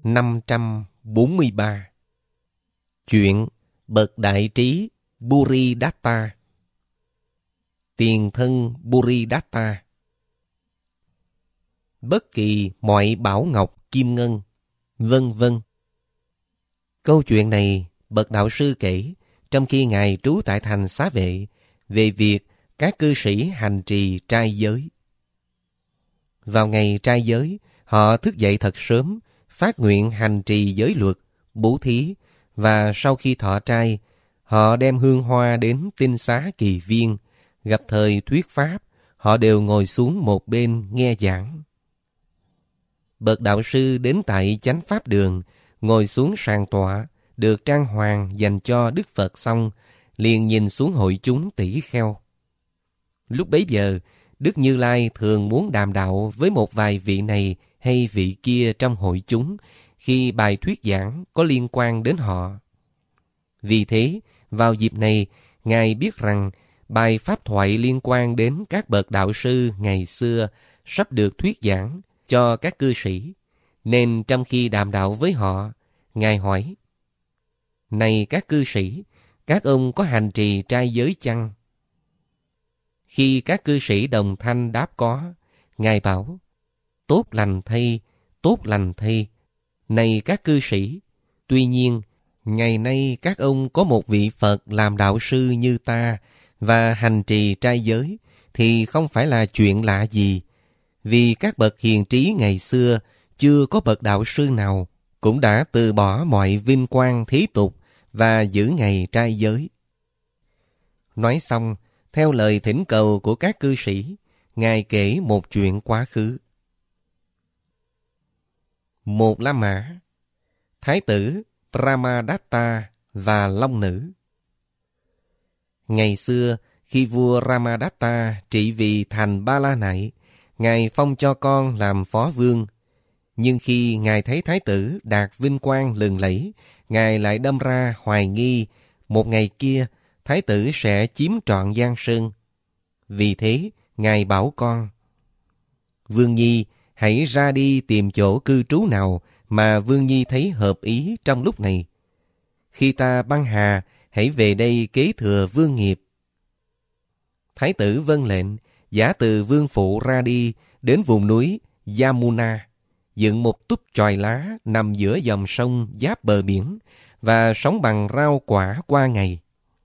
543. Chuyện bậc đại trí Buridatta. Tiền thân Buridatta. Bất kỳ mọi bảo ngọc kim ngân, vân vân. Câu chuyện này bậc đạo sư kể trong khi Ngài trú tại thành Xá Vệ về việc các cư sĩ hành trì trai giới. Vào ngày trai giới, họ thức dậy thật sớm, phát nguyện hành trì giới luật, bố thí, và sau khi thọ trai, họ đem hương hoa đến tinh xá Kỳ Viên. Gặp thời thuyết pháp, họ đều ngồi xuống một bên nghe giảng. Bậc đạo sư đến tại chánh pháp đường, ngồi xuống sàn tọa, được trang hoàng dành cho Đức Phật xong, liền nhìn xuống hội chúng tỷ kheo. Lúc bấy giờ, Đức Như Lai thường muốn đàm đạo với một vài vị này hay vị kia trong hội chúng, khi bài thuyết giảng có liên quan đến họ. Vì thế, vào dịp này, Ngài biết rằng bài pháp thoại liên quan đến các bậc đạo sư ngày xưa sắp được thuyết giảng cho các cư sĩ, nên trong khi đàm đạo với họ, Ngài hỏi: Này các cư sĩ, các ông có hành trì trai giới chăng? Khi các cư sĩ đồng thanh đáp có, Ngài bảo: Tốt lành thay, tốt lành thay. Này các cư sĩ, tuy nhiên, ngày nay các ông có một vị Phật làm đạo sư như ta và hành trì trai giới thì không phải là chuyện lạ gì, vì các bậc hiền trí ngày xưa chưa có bậc đạo sư nào cũng đã từ bỏ mọi vinh quang thế tục và giữ ngày trai giới. Nói xong, theo lời thỉnh cầu của các cư sĩ, Ngài kể một chuyện quá khứ. Một La Mã, Thái tử Brahmadatta và Long Nữ. Ngày xưa, khi vua Brahmadatta trị vì thành Ba La Nại, Ngài phong cho con làm phó vương. Nhưng khi Ngài thấy Thái tử đạt vinh quang lừng lẫy, Ngài lại đâm ra hoài nghi một ngày kia Thái tử sẽ chiếm trọn Giang Sơn. Vì thế, Ngài bảo con: Vương Nhi, hãy ra đi tìm chỗ cư trú nào mà Vương Nhi thấy hợp ý trong lúc này. Khi ta băng hà, hãy về đây kế thừa vương nghiệp. Thái tử vâng lệnh, giả từ vương phủ ra đi đến vùng núi Yamuna, dựng một túp chòi lá nằm giữa dòng sông giáp bờ biển và sống bằng rau quả qua ngày.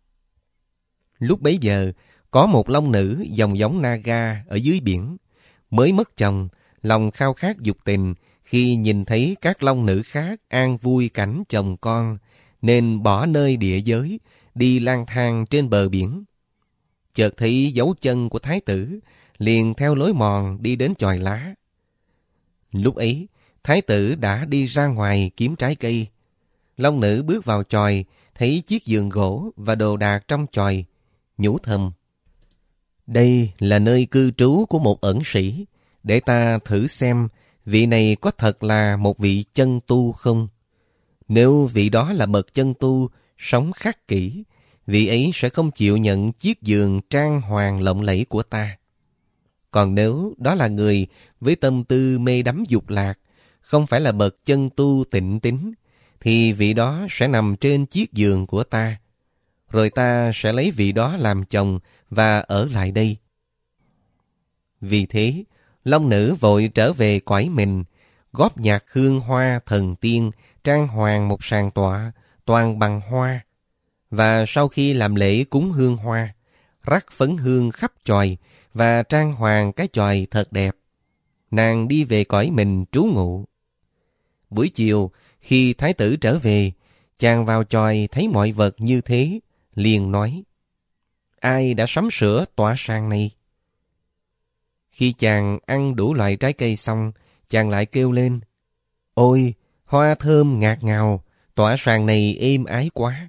Lúc bấy giờ, có một long nữ dòng giống Naga ở dưới biển, mới mất chồng, lòng khao khát dục tình khi nhìn thấy các long nữ khác an vui cảnh chồng con, nên bỏ nơi địa giới, đi lang thang trên bờ biển. Chợt thấy dấu chân của thái tử, liền theo lối mòn đi đến chòi lá. Lúc ấy, thái tử đã đi ra ngoài kiếm trái cây. Long nữ bước vào chòi, thấy chiếc giường gỗ và đồ đạc trong chòi, nhủ thầm: Đây là nơi cư trú của một ẩn sĩ, để ta thử xem vị này có thật là một vị chân tu không. Nếu vị đó là bậc chân tu, sống khắc kỷ, vị ấy sẽ không chịu nhận chiếc giường trang hoàng lộng lẫy của ta. Còn nếu đó là người với tâm tư mê đắm dục lạc, không phải là bậc chân tu tịnh tín, thì vị đó sẽ nằm trên chiếc giường của ta. Rồi ta sẽ lấy vị đó làm chồng và ở lại đây. Vì thế, long nữ vội trở về cõi mình, góp nhặt hương hoa thần tiên, trang hoàng một sàn tọa, toàn bằng hoa. Và sau khi làm lễ cúng hương hoa, rắc phấn hương khắp chòi và trang hoàng cái chòi thật đẹp, nàng đi về cõi mình trú ngụ. Buổi chiều, khi thái tử trở về, chàng vào chòi thấy mọi vật như thế, liền nói: Ai đã sắm sửa tọa sàn này? Khi chàng ăn đủ loại trái cây xong, chàng lại kêu lên: Ôi, hoa thơm ngạt ngào, tọa sàn này êm ái quá.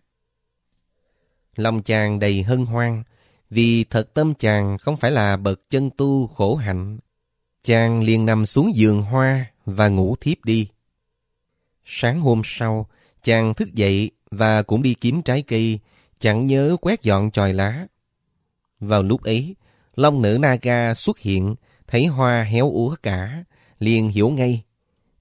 Lòng chàng đầy hân hoan, vì thật tâm chàng không phải là bậc chân tu khổ hạnh. Chàng liền nằm xuống giường hoa và ngủ thiếp đi. Sáng hôm sau, chàng thức dậy và cũng đi kiếm trái cây, chẳng nhớ quét dọn chòi lá. Vào lúc ấy, long nữ Naga xuất hiện, thấy hoa héo úa cả, liền hiểu ngay.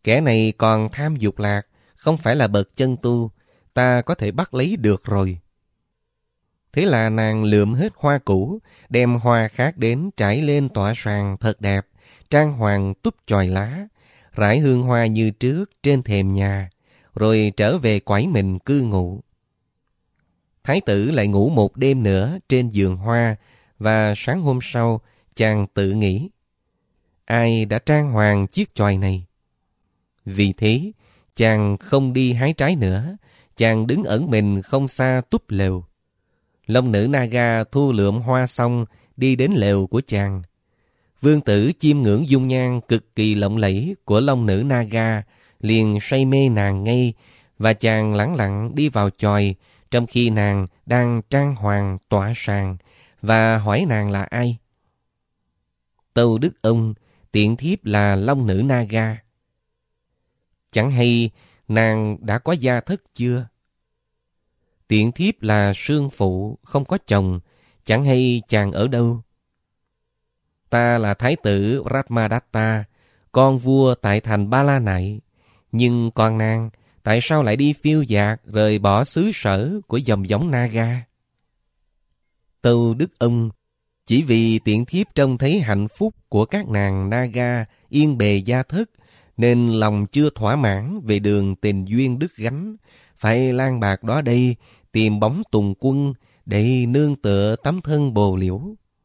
Kẻ này còn tham dục lạc, không phải là bậc chân tu, ta có thể bắt lấy được rồi. Thế là nàng lượm hết hoa cũ, đem hoa khác đến trải lên tọa sàn thật đẹp, trang hoàng túp chòi lá, rải hương hoa như trước trên thềm nhà, rồi trở về quải mình cư ngụ. Thái tử lại ngủ một đêm nữa trên giường hoa, và sáng hôm sau chàng tự nghĩ: ai đã trang hoàng chiếc chòi này? Vì thế, chàng không đi hái trái nữa, chàng đứng ẩn mình không xa túp lều. Long nữ Naga thu lượm hoa xong, đi đến lều của chàng. Vương tử chiêm ngưỡng dung nhan cực kỳ lộng lẫy của long nữ Naga, liền say mê nàng ngay, và chàng lẳng lặng đi vào chòi, trong khi nàng đang trang hoàng tọa sàn, và hỏi nàng là ai. Tâu đức ông, tiện thiếp là long nữ Naga. Chẳng hay nàng đã có gia thất chưa? Tiện thiếp là sương phụ, không có chồng, chẳng hay chàng ở đâu? Ta là thái tử Ratmadatta, con vua tại thành Ba La Nại. Nhưng con nàng, tại sao lại đi phiêu dạt rời bỏ xứ sở của dòng giống Naga? Tâu đức ông, chỉ vì tiện thiếp trông thấy hạnh phúc của các nàng Naga yên bề gia thất, nên lòng chưa thỏa mãn về đường tình duyên đứt gánh, phải lang bạc đó đây tìm bóng tùng quân để nương tựa tấm thân bồ liễu.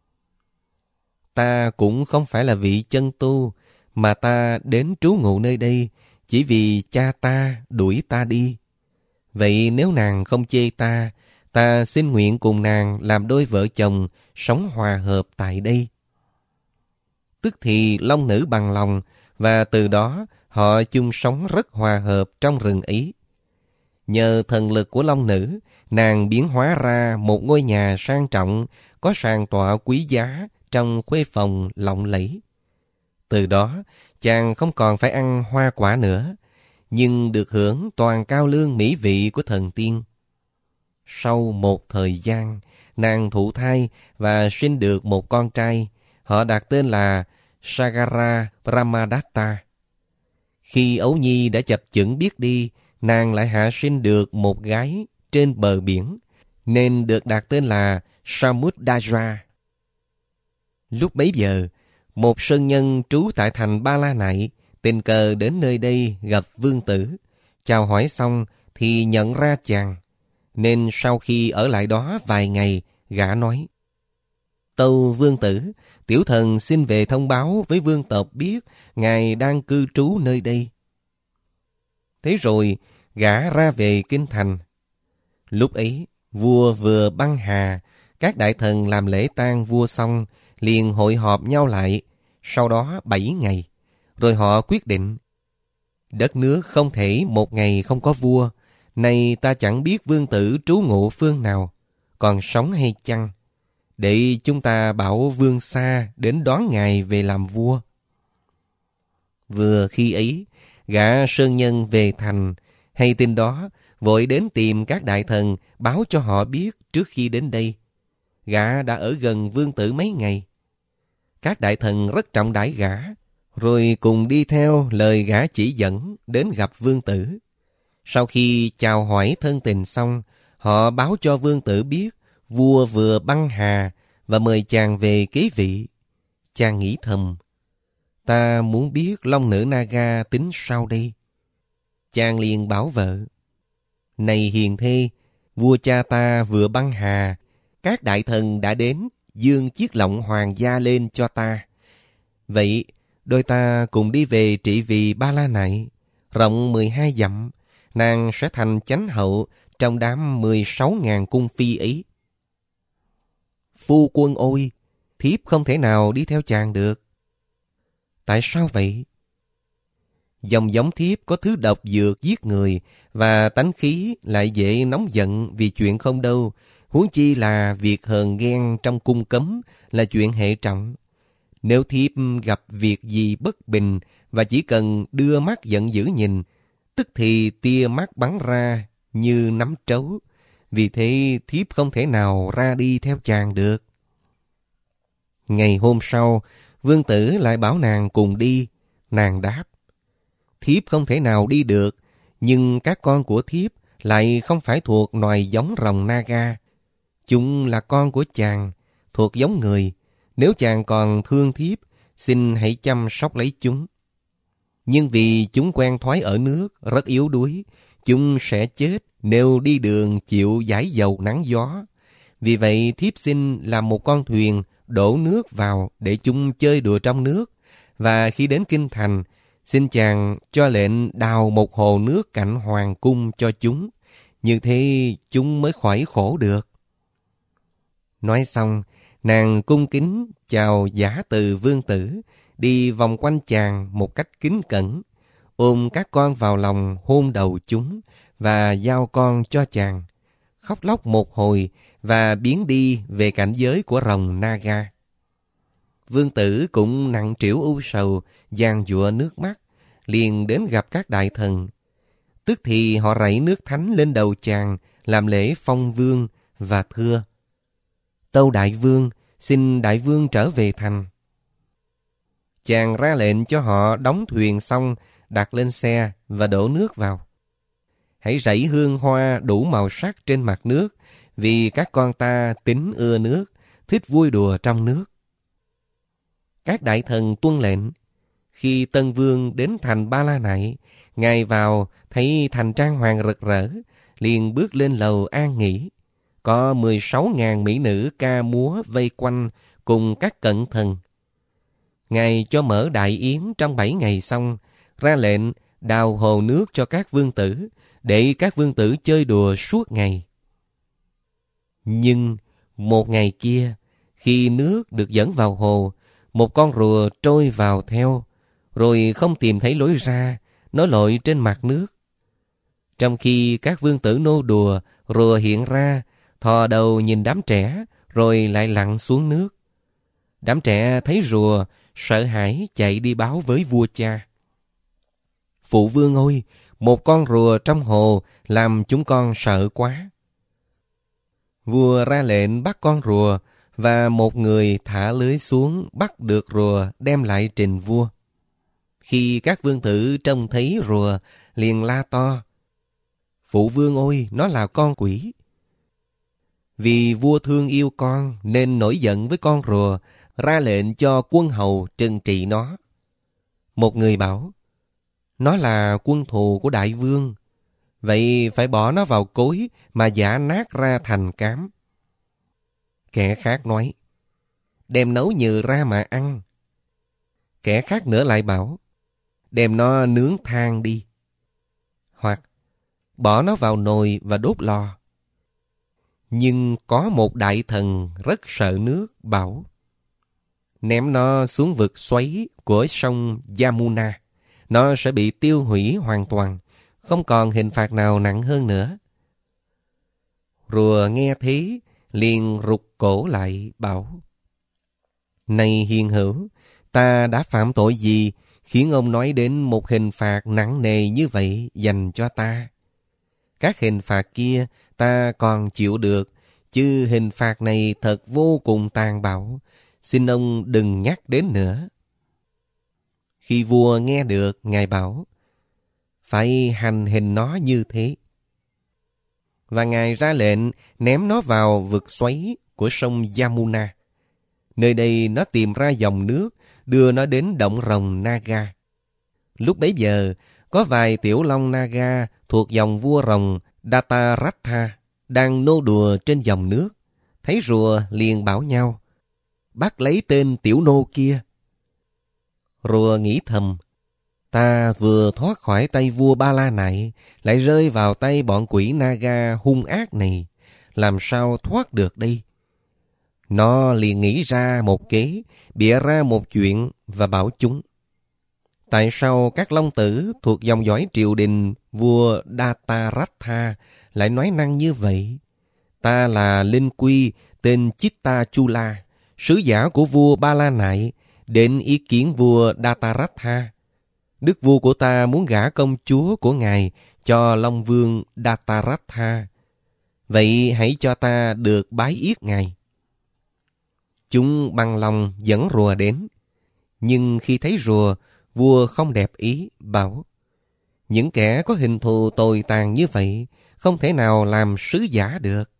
Ta cũng không phải là vị chân tu, mà ta đến trú ngụ nơi đây chỉ vì cha ta đuổi ta đi. Vậy nếu nàng không chê ta, ta xin nguyện cùng nàng làm đôi vợ chồng, sống hòa hợp tại đây. Tức thì long nữ bằng lòng, và từ đó họ chung sống rất hòa hợp trong rừng ấy. Nhờ thần lực của long nữ, nàng biến hóa ra một ngôi nhà sang trọng, có sàn tọa quý giá trong khuê phòng lộng lẫy. Từ đó, chàng không còn phải ăn hoa quả nữa, nhưng được hưởng toàn cao lương mỹ vị của thần tiên. Sau một thời gian, nàng thụ thai và sinh được một con trai. Họ đặt tên là Sagara Brahmadatta. Khi ấu nhi đã chập chững biết đi, nàng lại hạ sinh được một gái trên bờ biển, nên được đặt tên là Samudra. Lúc bấy giờ, một sơn nhân trú tại thành Ba La Nại tình cờ đến nơi đây gặp vương tử. Chào hỏi xong thì nhận ra chàng, nên sau khi ở lại đó vài ngày, gã nói: Tâu vương tử, tiểu thần xin về thông báo với vương tộc biết ngài đang cư trú nơi đây. Thế rồi gã ra về kinh thành. Lúc ấy vua vừa băng hà, các đại thần làm lễ tang vua xong liền hội họp nhau lại. Sau đó 7 ngày, rồi họ quyết định: đất nước không thể một ngày không có vua. Nay ta chẳng biết vương tử trú ngụ phương nào, còn sống hay chăng, để chúng ta bảo vương xa đến đón ngài về làm vua. Vừa khi ấy, gã sơn nhân về thành, hay tin đó, vội đến tìm các đại thần báo cho họ biết trước khi đến đây. Gã đã ở gần vương tử mấy ngày. Các đại thần rất trọng đãi gã, rồi cùng đi theo lời gã chỉ dẫn đến gặp vương tử. Sau khi chào hỏi thân tình xong, họ báo cho vương tử biết vua vừa băng hà và mời chàng về kế vị. Chàng nghĩ thầm: ta muốn biết long nữ Naga tính sao đây? Chàng liền bảo vợ: này hiền thê, vua cha ta vừa băng hà, các đại thần đã đến dương chiếc lọng hoàng gia lên cho ta. Vậy đôi ta cùng đi về trị vì Ba La Nại, rộng 12 dặm, nàng sẽ thành chánh hậu trong đám 16.000 cung phi ấy. Phu quân ôi, thiếp không thể nào đi theo chàng được. Tại sao vậy? Dòng giống thiếp có thứ độc dược giết người, và tánh khí lại dễ nóng giận vì chuyện không đâu, huống chi là việc hờn ghen trong cung cấm là chuyện hệ trọng. Nếu thiếp gặp việc gì bất bình và chỉ cần đưa mắt giận dữ nhìn, tức thì tia mắt bắn ra như nắm trấu. Vì thế thiếp không thể nào ra đi theo chàng được. Ngày hôm sau, vương tử lại bảo nàng cùng đi. Nàng đáp: thiếp không thể nào đi được, nhưng các con của thiếp lại không phải thuộc loài giống rồng Naga. Chúng là con của chàng, thuộc giống người. Nếu chàng còn thương thiếp, xin hãy chăm sóc lấy chúng. Nhưng vì chúng quen thói ở nước, rất yếu đuối, chúng sẽ chết nếu đi đường chịu dãi dầu nắng gió. Vì vậy thiếp xin làm một con thuyền đổ nước vào để chúng chơi đùa trong nước. Và khi đến kinh thành, xin chàng cho lệnh đào một hồ nước cạnh hoàng cung cho chúng. Như thế chúng mới khỏi khổ được. Nói xong, nàng cung kính chào giả từ vương tử, đi vòng quanh chàng một cách kính cẩn, ôm các con vào lòng hôn đầu chúng và giao con cho chàng, khóc lóc một hồi và biến đi về cảnh giới của rồng Naga. Vương tử cũng nặng trĩu ưu sầu, giàn giụa nước mắt, liền đến gặp các đại thần. Tức thì họ rảy nước thánh lên đầu chàng, làm lễ phong vương và thưa: Tâu đại vương, xin đại vương trở về thành. Chàng ra lệnh cho họ đóng thuyền xong, đặt lên xe và đổ nước vào. Hãy rảy hương hoa đủ màu sắc trên mặt nước, vì các con ta tính ưa nước, thích vui đùa trong nước. Các đại thần tuân lệnh. Khi Tân Vương đến thành Ba La Nại, ngài vào thấy thành trang hoàng rực rỡ, liền bước lên lầu an nghỉ. Có 16.000 mỹ nữ ca múa vây quanh cùng các cận thần. Ngài cho mở đại yến trong 7 ngày xong, ra lệnh đào hồ nước cho các vương tử, để các vương tử chơi đùa suốt ngày. Nhưng một ngày kia, khi nước được dẫn vào hồ, một con rùa trôi vào theo, rồi không tìm thấy lối ra, nó lội trên mặt nước. Trong khi các vương tử nô đùa, rùa hiện ra, thò đầu nhìn đám trẻ, rồi lại lặn xuống nước. Đám trẻ thấy rùa, sợ hãi chạy đi báo với vua cha. Phụ vương ơi, một con rùa trong hồ làm chúng con sợ quá. Vua ra lệnh bắt con rùa, và một người thả lưới xuống bắt được rùa đem lại trình vua. Khi các vương tử trông thấy rùa, liền la to: Phụ vương ơi, nó là con quỷ. Vì vua thương yêu con nên nổi giận với con rùa, ra lệnh cho quân hầu trừng trị nó. Một người bảo: Nó là quân thù của đại vương, vậy phải bỏ nó vào cối mà giã nát ra thành cám. Kẻ khác nói: Đem nấu nhừ ra mà ăn. Kẻ khác nữa lại bảo: Đem nó nướng than đi. Hoặc bỏ nó vào nồi và đốt lò. Nhưng có một đại thần rất sợ nước, bảo: Ném nó xuống vực xoáy của sông Yamuna, nó sẽ bị tiêu hủy hoàn toàn, không còn hình phạt nào nặng hơn nữa. Rùa nghe thế, liền rụt cổ lại bảo: Này hiền hữu, ta đã phạm tội gì khiến ông nói đến một hình phạt nặng nề như vậy dành cho ta? Các hình phạt kia ta còn chịu được, chứ hình phạt này thật vô cùng tàn bạo, xin ông đừng nhắc đến nữa. Khi vua nghe được, ngài bảo: Phải hành hình nó như thế. Và ngài ra lệnh ném nó vào vực xoáy của sông Yamuna. Nơi đây nó tìm ra dòng nước, đưa nó đến động rồng Naga. Lúc bấy giờ, có vài tiểu long Naga thuộc dòng vua rồng Dataratha đang nô đùa trên dòng nước. Thấy rùa liền bảo nhau: Bắt lấy tên tiểu nô kia. Rùa nghĩ thầm: Ta vừa thoát khỏi tay vua Ba La Nại, lại rơi vào tay bọn quỷ Naga hung ác này, làm sao thoát được đây? Nó liền nghĩ ra một kế, bịa ra một chuyện và bảo chúng: Tại sao các long tử thuộc dòng dõi triều đình vua Dataratha lại nói năng như vậy? Ta là linh quy tên Chitta Chula, sứ giả của vua Ba La Nại, đến ý kiến vua Dataratha. Đức vua của ta muốn gả công chúa của ngài cho long vương Dataratha. Vậy hãy cho ta được bái yết ngài. Chúng bằng lòng dẫn rùa đến. Nhưng khi thấy rùa, vua không đẹp ý, bảo: Những kẻ có hình thù tồi tàn như vậy không thể nào làm sứ giả được.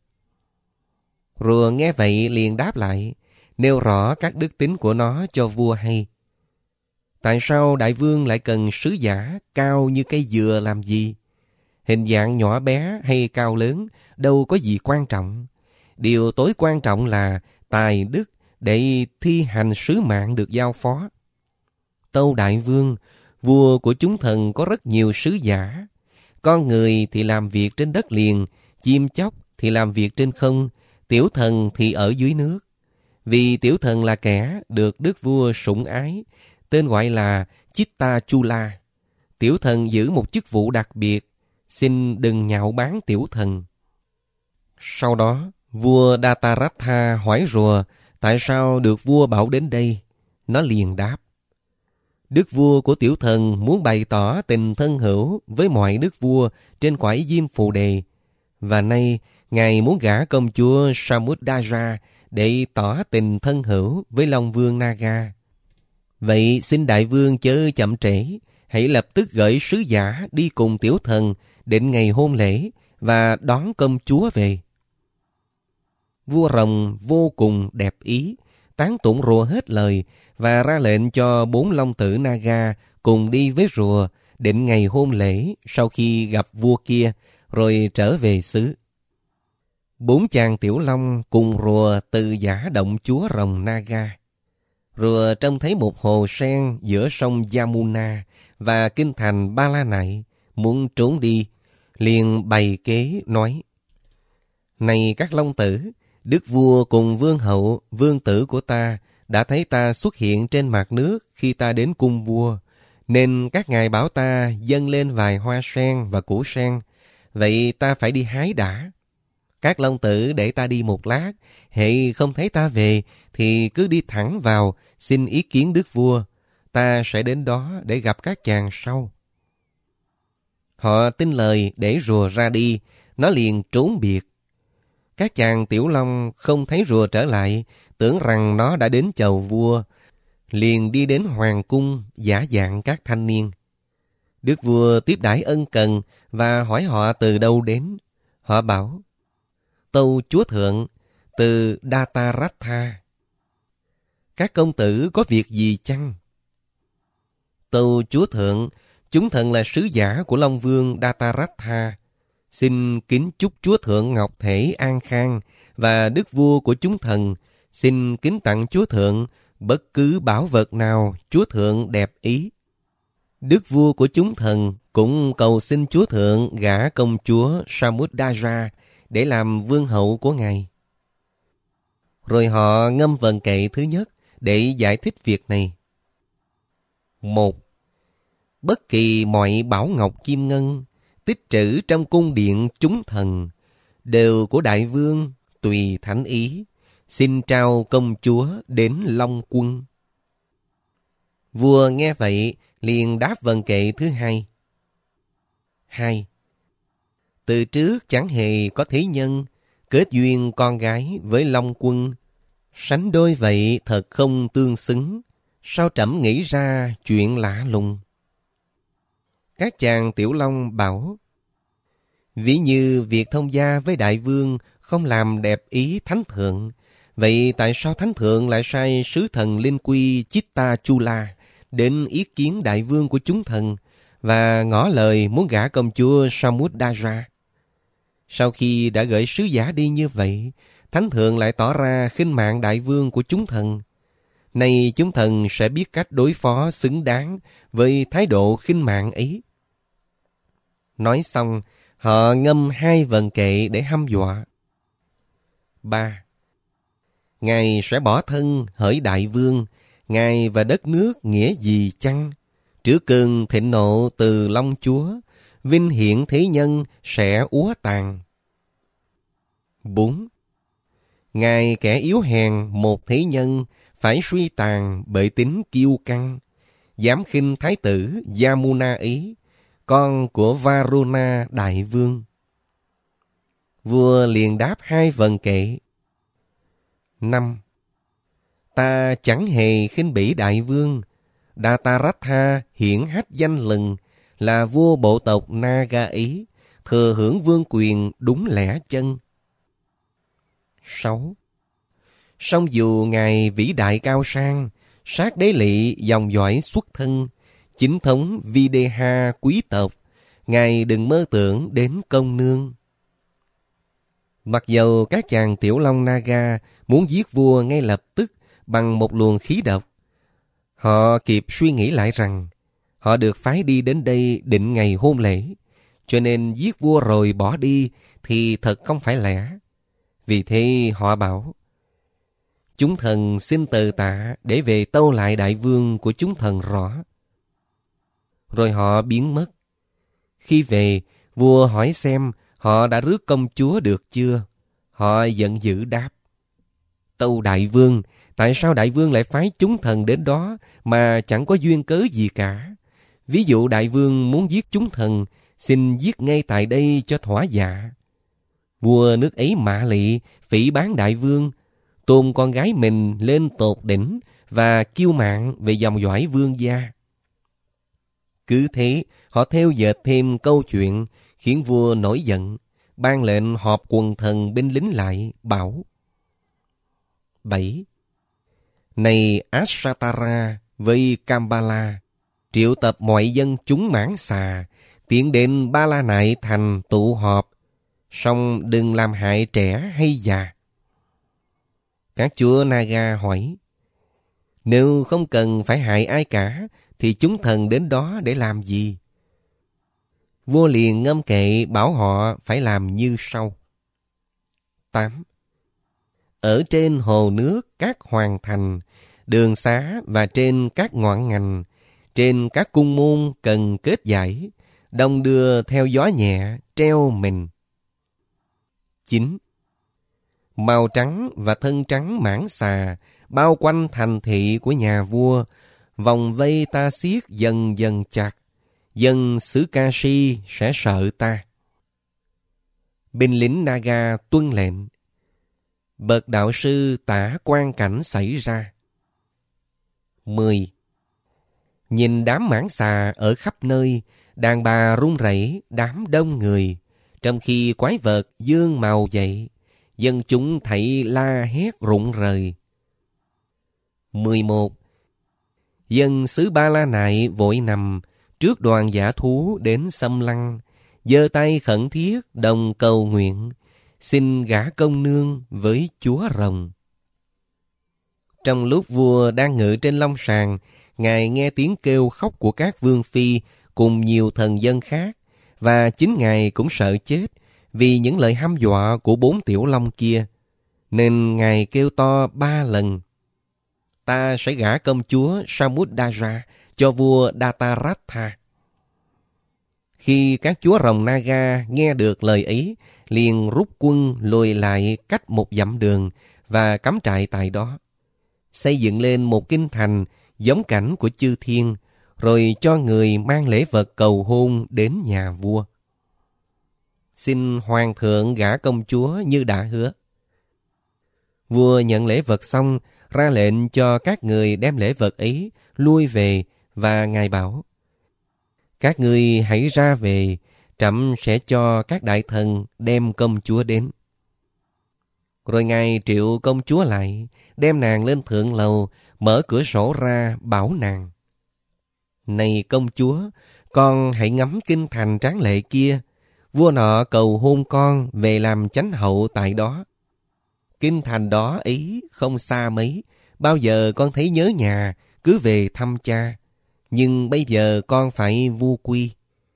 Rùa nghe vậy liền đáp lại, nêu rõ các đức tính của nó cho vua hay. Tại sao đại vương lại cần sứ giả cao như cây dừa làm gì? Hình dạng nhỏ bé hay cao lớn đâu có gì quan trọng. Điều tối quan trọng là tài đức để thi hành sứ mạng được giao phó. Tâu đại vương, vua của chúng thần có rất nhiều sứ giả. Con người thì làm việc trên đất liền, chim chóc thì làm việc trên không, tiểu thần thì ở dưới nước. Vì tiểu thần là kẻ được đức vua sủng ái, tên gọi là Chitta Chula. Tiểu thần giữ một chức vụ đặc biệt, xin đừng nhạo báng tiểu thần. Sau đó, vua Dataratha hỏi rùa tại sao được vua bảo đến đây. Nó liền đáp, đức vua của tiểu thần muốn bày tỏ tình thân hữu với mọi đức vua trên cõi Diêm Phù Đề, và nay ngài muốn gả công chúa Samuddaja để tỏ tình thân hữu với Long Vương Naga. Vậy xin đại vương chớ chậm trễ, hãy lập tức gửi sứ giả đi cùng tiểu thần định ngày hôn lễ và đón công chúa về. Vua rồng vô cùng đẹp ý, tán tụng rùa hết lời và ra lệnh cho 4 long tử Naga cùng đi với rùa định ngày hôn lễ sau khi gặp vua kia rồi trở về xứ. 4 chàng tiểu long cùng rùa từ giả động chúa rồng Naga. Rùa trông thấy một hồ sen giữa sông Yamuna và kinh thành Ba La Nại, muốn trốn đi, liền bày kế nói: Này các long tử, đức vua cùng vương hậu, vương tử của ta đã thấy ta xuất hiện trên mặt nước khi ta đến cung vua, nên các ngài bảo ta dâng lên vài hoa sen và củ sen, vậy ta phải đi hái đã. Các long tử để ta đi một lát, hễ không thấy ta về thì cứ đi thẳng vào xin ý kiến đức vua, ta sẽ đến đó để gặp các chàng sau. Họ tin lời để rùa ra đi, nó liền trốn biệt. Các chàng tiểu long không thấy rùa trở lại, tưởng rằng nó đã đến chầu vua, liền đi đến hoàng cung giả dạng các thanh niên. Đức vua tiếp đãi ân cần và hỏi họ từ đâu đến. Họ bảo: Tâu chúa thượng, từ Dataratha. Các công tử có việc gì chăng? Tâu chúa thượng, chúng thần là sứ giả của Long Vương Dataratha, xin kính chúc chúa thượng ngọc thể an khang, và đức vua của chúng thần xin kính tặng chúa thượng bất cứ bảo vật nào chúa thượng đẹp ý. Đức vua của chúng thần cũng cầu xin chúa thượng gả công chúa Samuddaja để làm vương hậu của ngài. Rồi họ ngâm vần kệ thứ nhất để giải thích việc này. 1. Bất kỳ mọi bảo ngọc kim ngân tích trữ trong cung điện chúng thần đều của đại vương tùy thánh ý, xin trao công chúa đến Long Quân. Vua nghe vậy liền đáp vần kệ thứ hai. 2. Từ trước chẳng hề có thế nhân kết duyên con gái với Long Quân, sánh đôi vậy thật không tương xứng, sao trẫm nghĩ ra chuyện lạ lùng. Các chàng tiểu long bảo: Ví như việc thông gia với đại vương không làm đẹp ý thánh thượng, vậy tại sao thánh thượng lại sai sứ thần linh quy Chitta Chula đến ý kiến đại vương của chúng thần và ngỏ lời muốn gả công chúa Samuddaja? Sau khi đã gửi sứ giả đi như vậy, thánh thượng lại tỏ ra khinh mạng đại vương của chúng thần. Nay chúng thần sẽ biết cách đối phó xứng đáng với thái độ khinh mạng ấy. Nói xong, họ ngâm 2 vần kệ để hăm dọa. 3. Ngài sẽ bỏ thân hỡi đại vương, ngài và đất nước nghĩa gì chăng? Trước cơn thịnh nộ từ Long Chúa, vinh hiển thế nhân sẽ úa tàn. 4. Ngài kẻ yếu hèn một thế nhân, phải suy tàn bởi tính kiêu căng, dám khinh thái tử Yamuna ấy, con của Varuna đại vương. Vua liền đáp 2 vần kệ. 5. Ta chẳng hề khinh bỉ đại vương, Dataratha hiển hách danh lừng, là vua bộ tộc Naga Ý, thừa hưởng vương quyền đúng lẽ chân. 6. Song dù Ngài vĩ đại cao sang, sát đế lỵ dòng dõi xuất thân, chính thống Videha quý tộc, Ngài đừng mơ tưởng đến công nương. Mặc dầu các chàng tiểu long Naga muốn giết vua ngay lập tức bằng một luồng khí độc, họ kịp suy nghĩ lại rằng họ được phái đi đến đây định ngày hôn lễ, cho nên giết vua rồi bỏ đi thì thật không phải lẽ. Vì thế họ bảo: chúng thần xin từ tạ để về tâu lại đại vương của chúng thần rõ. Rồi họ biến mất. Khi về, vua hỏi xem họ đã rước công chúa được chưa. Họ giận dữ đáp: tâu đại vương, tại sao đại vương lại phái chúng thần đến đó mà chẳng có duyên cớ gì cả? Ví dụ đại vương muốn giết chúng thần, xin giết ngay tại đây cho thỏa dạ. Vua nước ấy mạ lị, phỉ báng đại vương, tôn con gái mình lên tột đỉnh và kiêu mạn về dòng dõi vương gia. Cứ thế, họ theo dệt thêm câu chuyện, khiến vua nổi giận, ban lệnh họp quần thần binh lính lại, bảo: 7. Này Asatara với Kambala, triệu tập mọi dân chúng Mãn Xà, tiện đến Ba La Nại thành tụ họp, song đừng làm hại trẻ hay già. Các chúa Naga hỏi: nếu không cần phải hại ai cả, thì chúng thần đến đó để làm gì? Vua liền ngâm kệ bảo họ phải làm như sau. 8. Ở trên hồ nước các hoàng thành, đường xá và trên các ngọn ngành, trên các cung môn cần kết giải, đông đưa theo gió nhẹ treo mình. 9. Màu trắng và thân trắng Mãn Xà bao quanh thành thị của nhà vua, vòng vây ta xiết dần dần chặt, dân xứ Kashi sẽ sợ ta. Binh lính Naga tuân lệnh. Bậc đạo sư tả quang cảnh xảy ra. 10. Nhìn đám Mãn Xà ở khắp nơi, đàn bà run rẩy, đám đông người, trong khi quái vật dương màu dậy, dân chúng thảy la hét rụng rời. 11. Dân xứ Ba La Nại vội nằm trước đoàn dã thú đến xâm lăng, giơ tay khẩn thiết đồng cầu nguyện, xin gả công nương với chúa rồng. Trong lúc vua đang ngự trên long sàng, Ngài nghe tiếng kêu khóc của các vương phi cùng nhiều thần dân khác, và chính Ngài cũng sợ chết vì những lời hăm dọa của 4 tiểu long kia, nên Ngài kêu to 3 lần: ta sẽ gả công chúa Samudra cho vua Dataratha. Khi các chúa rồng Naga nghe được lời ấy, liền rút quân lùi lại cách 1 dặm đường và cắm trại tại đó, xây dựng lên một kinh thành giống cảnh của chư thiên, rồi cho người mang lễ vật cầu hôn đến nhà vua. Xin hoàng thượng gả công chúa như đã hứa. Vua nhận lễ vật xong, ra lệnh cho các người đem lễ vật ấy lui về, và Ngài bảo: các ngươi hãy ra về, trẫm sẽ cho các đại thần đem công chúa đến. Rồi Ngài triệu công chúa lại, đem nàng lên thượng lầu, mở cửa sổ ra, bảo nàng: này công chúa, con hãy ngắm kinh thành tráng lệ kia. Vua nọ cầu hôn con về làm chánh hậu tại đó. Kinh thành đó ấy không xa mấy, bao giờ con thấy nhớ nhà, cứ về thăm cha. Nhưng bây giờ con phải vu quy.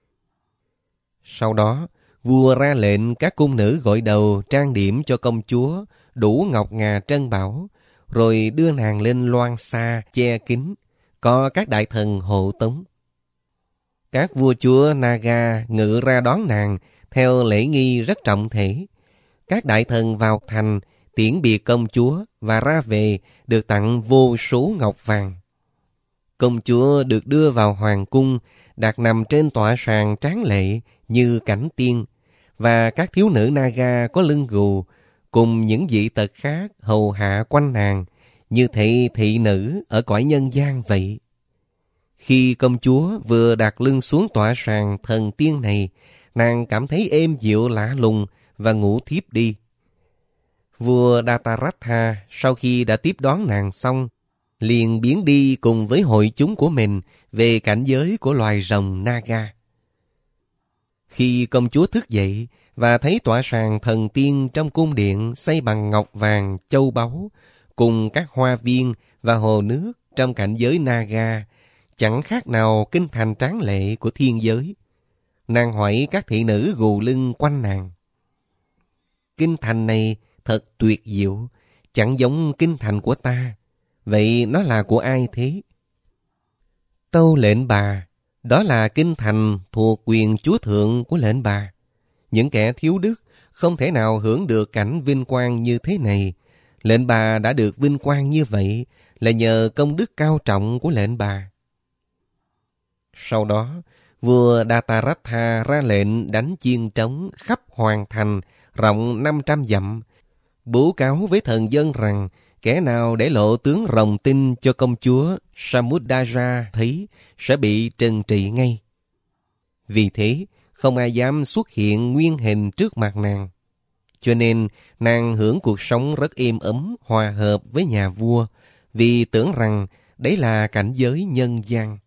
Sau đó, vua ra lệnh các cung nữ gội đầu trang điểm cho công chúa, đủ ngọc ngà trân bảo, rồi đưa nàng lên loan xa che kín, có các đại thần hộ tống. Các vua chúa Naga ngự ra đón nàng theo lễ nghi rất trọng thể. Các đại thần vào thành tiễn biệt công chúa và ra về được tặng vô số ngọc vàng. Công chúa được đưa vào hoàng cung, đặt nằm trên tọa sàn tráng lệ như cảnh tiên, và các thiếu nữ Naga có lưng gù cùng những dị tật khác hầu hạ quanh nàng, như thị nữ ở cõi nhân gian vậy. Khi công chúa vừa đặt lưng xuống tọa sàn thần tiên này, nàng cảm thấy êm dịu lạ lùng và ngủ thiếp đi. Vua Dataratha sau khi đã tiếp đón nàng xong, liền biến đi cùng với hội chúng của mình về cảnh giới của loài rồng Naga. Khi công chúa thức dậy và thấy tọa sàn thần tiên trong cung điện xây bằng ngọc vàng, châu báu, cùng các hoa viên và hồ nước trong cảnh giới Naga, chẳng khác nào kinh thành tráng lệ của thiên giới. Nàng hỏi các thị nữ gù lưng quanh nàng: kinh thành này thật tuyệt diệu, chẳng giống kinh thành của ta. Vậy nó là của ai thế? Tâu lệnh bà, đó là kinh thành thuộc quyền chúa thượng của lệnh bà. Những kẻ thiếu đức không thể nào hưởng được cảnh vinh quang như thế này. Lệnh bà đã được vinh quang như vậy là nhờ công đức cao trọng của lệnh bà. Sau đó, vua Dataratha ra lệnh đánh chiêng trống khắp hoàng thành rộng 500 dặm, bố cáo với thần dân rằng kẻ nào để lộ tướng rồng tinh cho công chúa Samudra thấy sẽ bị trừng trị ngay. Vì thế, không ai dám xuất hiện nguyên hình trước mặt nàng. Cho nên, nàng hưởng cuộc sống rất êm ấm, hòa hợp với nhà vua, vì tưởng rằng đấy là cảnh giới nhân gian.